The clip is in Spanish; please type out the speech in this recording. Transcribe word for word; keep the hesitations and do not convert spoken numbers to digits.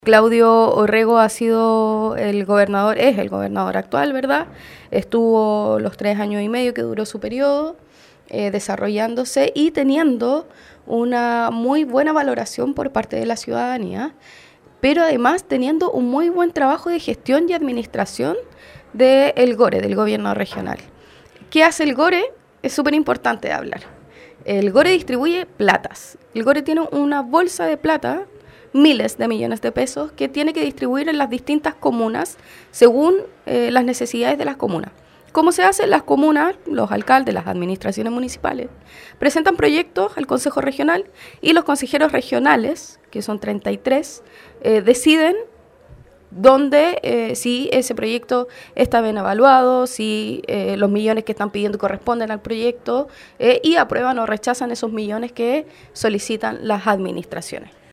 Claudio Orrego ha sido el gobernador, es el gobernador actual, ¿verdad? Estuvo los tres años y medio que duró su periodo, eh, desarrollándose y teniendo una muy buena valoración por parte de la ciudadanía, pero además teniendo un muy buen trabajo de gestión y administración del GORE, del gobierno regional. ¿Qué hace el GORE? Es súper importante de hablar. El GORE distribuye platas. El GORE tiene una bolsa de plata, miles de millones de pesos, que tiene que distribuir en las distintas comunas según eh, las necesidades de las comunas. ¿Cómo se hace? Las comunas, los alcaldes, las administraciones municipales, presentan proyectos al Consejo Regional y los consejeros regionales, que son treinta y tres, eh, deciden dónde, eh, si ese proyecto está bien evaluado, si eh, los millones que están pidiendo corresponden al proyecto eh, y aprueban o rechazan esos millones que solicitan las administraciones.